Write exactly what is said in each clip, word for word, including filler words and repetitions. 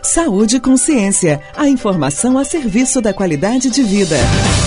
Saúde e Consciência. A informação a serviço da qualidade de vida.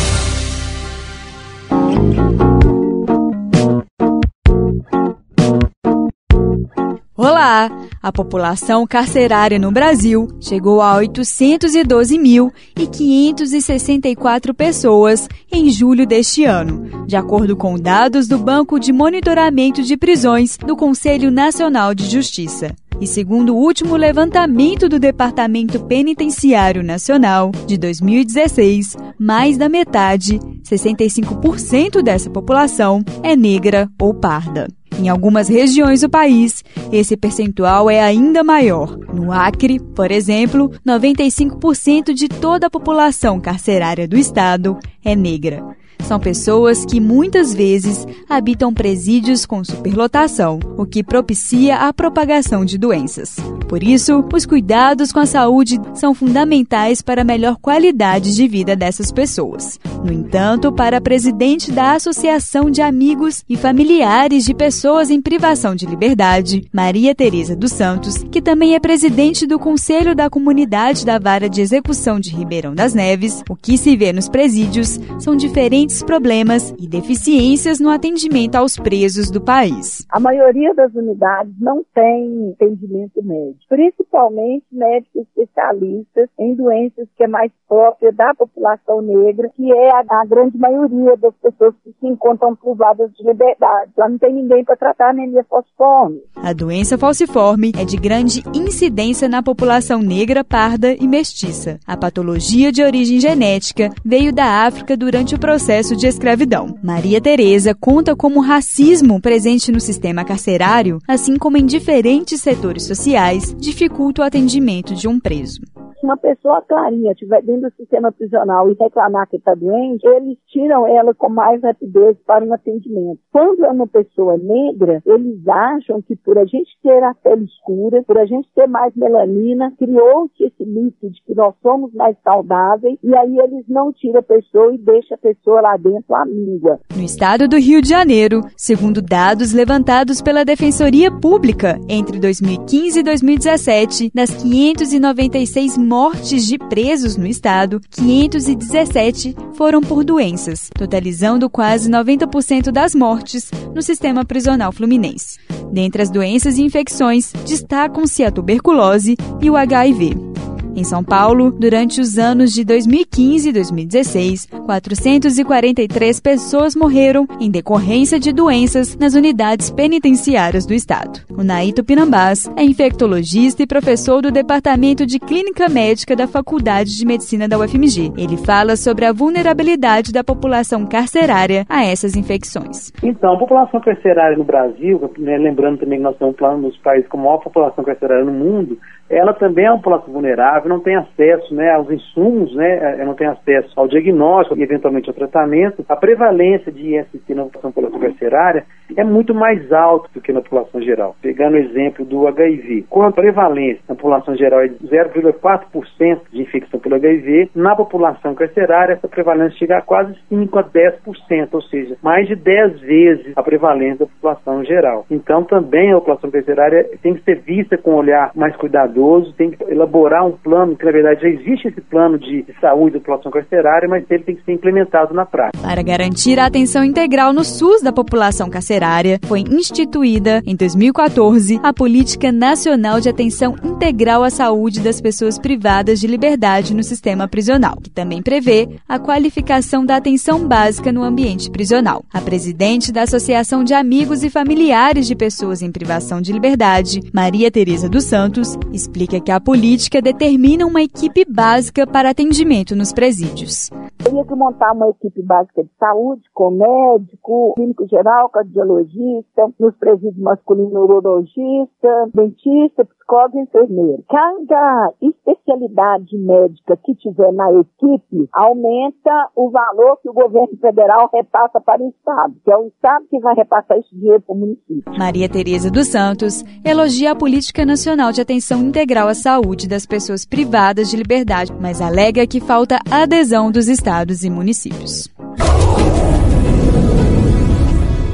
Olá! A população carcerária no Brasil chegou a oitocentos e doze mil quinhentos e sessenta e quatro pessoas em julho deste ano, de acordo com dados do Banco de Monitoramento de Prisões do Conselho Nacional de Justiça. E segundo o último levantamento do Departamento Penitenciário Nacional, de dois mil e dezesseis, mais da metade, sessenta e cinco por cento dessa população, é negra ou parda. Em algumas regiões do país, esse percentual é ainda maior. No Acre, por exemplo, noventa e cinco por cento de toda a população carcerária do estado é negra. São pessoas que muitas vezes habitam presídios com superlotação, o que propicia a propagação de doenças. Por isso, os cuidados com a saúde são fundamentais para a melhor qualidade de vida dessas pessoas. No entanto, para a presidente da Associação de Amigos e Familiares de Pessoas em Privação de Liberdade, Maria Tereza dos Santos, que também é presidente do Conselho da Comunidade da Vara de Execução de Ribeirão das Neves, o que se vê nos presídios são diferentes problemas e deficiências no atendimento aos presos do país. A maioria das unidades não tem atendimento médico, principalmente médicos especialistas em doenças que é mais própria da população negra, que é a, a grande maioria das pessoas que se encontram privadas de liberdade. Lá não tem ninguém para tratar a anemia falciforme. A doença falciforme é de grande incidência na população negra, parda e mestiça. A patologia de origem genética veio da África durante o processo de escravidão. Maria Tereza conta como o racismo presente no sistema carcerário, assim como em diferentes setores sociais, dificulta o atendimento de um preso. Se uma pessoa clarinha estiver dentro do sistema prisional e reclamar que está doente, eles tiram ela com mais rapidez para um atendimento. Quando é uma pessoa negra, eles acham que por a gente ter a pele escura, por a gente ter mais melanina, criou-se esse mito de que nós somos mais saudáveis, e aí eles não tiram a pessoa e deixam a pessoa lá dentro à míngua. No estado do Rio de Janeiro, segundo dados levantados pela Defensoria Pública, entre dois mil e quinze e dois mil e dezessete, das quinhentas e noventa e seis mortes de presos no estado, quinhentas e dezessete foram por doenças, totalizando quase noventa por cento das mortes no sistema prisional fluminense. Dentre as doenças e infecções, destacam-se a tuberculose e o H I V. Em São Paulo, durante os anos de dois mil e quinze e dois mil e dezesseis, quatrocentas e quarenta e três pessoas morreram em decorrência de doenças nas unidades penitenciárias do estado. O Naito Pinambás é infectologista e professor do Departamento de Clínica Médica da Faculdade de Medicina da U F M G. Ele fala sobre a vulnerabilidade da população carcerária a essas infecções. Então, a população carcerária no Brasil, né, lembrando também que nós estamos falando dos países com a maior população carcerária no mundo, ela também é uma população vulnerável, não tem acesso, né, aos insumos, né, não tem acesso ao diagnóstico e eventualmente ao tratamento. A prevalência de I S T na população carcerária é muito mais alta do que na população geral. Pegando o exemplo do H I V, quando a prevalência na população geral é de zero vírgula quatro por cento de infecção pelo H I V, na população carcerária essa prevalência chega a quase cinco a dez por cento, ou seja, mais de dez vezes a prevalência da população geral. Então também a população carcerária tem que ser vista com um olhar mais cuidadoso, tem que elaborar um plano, que na verdade já existe esse plano de saúde da população carcerária, mas ele tem que ser implementado na prática. Para garantir a atenção integral no SUS da população carcerária, foi instituída, em dois mil e quatorze, a Política Nacional de Atenção Integral à Saúde das Pessoas Privadas de Liberdade no Sistema Prisional, que também prevê a qualificação da atenção básica no ambiente prisional. A presidente da Associação de Amigos e Familiares de Pessoas em Privação de Liberdade, Maria Tereza dos Santos, explica que a política determina uma equipe básica para atendimento nos presídios. Teria que montar uma equipe básica de saúde, com médico, clínico geral, cardiologista, nos presídios masculinos, urologista, dentista, psicólogo e enfermeiro. Cada especialidade médica que tiver na equipe aumenta o valor que o governo federal repassa para o Estado, que é o Estado que vai repassar esse dinheiro para o município. Maria Tereza dos Santos elogia a Política Nacional de Atenção Integral à Saúde das Pessoas Privadas de Liberdade, mas alega que falta adesão dos estados e municípios.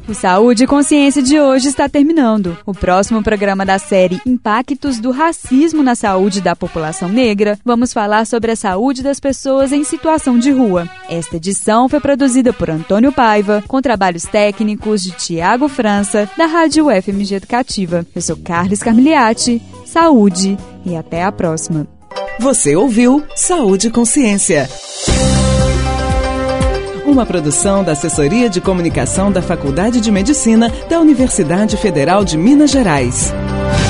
O Saúde e Consciência de hoje está terminando. O próximo programa da série Impactos do Racismo na Saúde da População Negra, vamos falar sobre a saúde das pessoas em situação de rua. Esta edição foi produzida por Antônio Paiva, com trabalhos técnicos de Tiago França, da Rádio U F M G Educativa. Eu sou Carlos Carmiliati. Saúde e até a próxima. Você ouviu Saúde e Consciência. Uma produção da Assessoria de Comunicação da Faculdade de Medicina da Universidade Federal de Minas Gerais.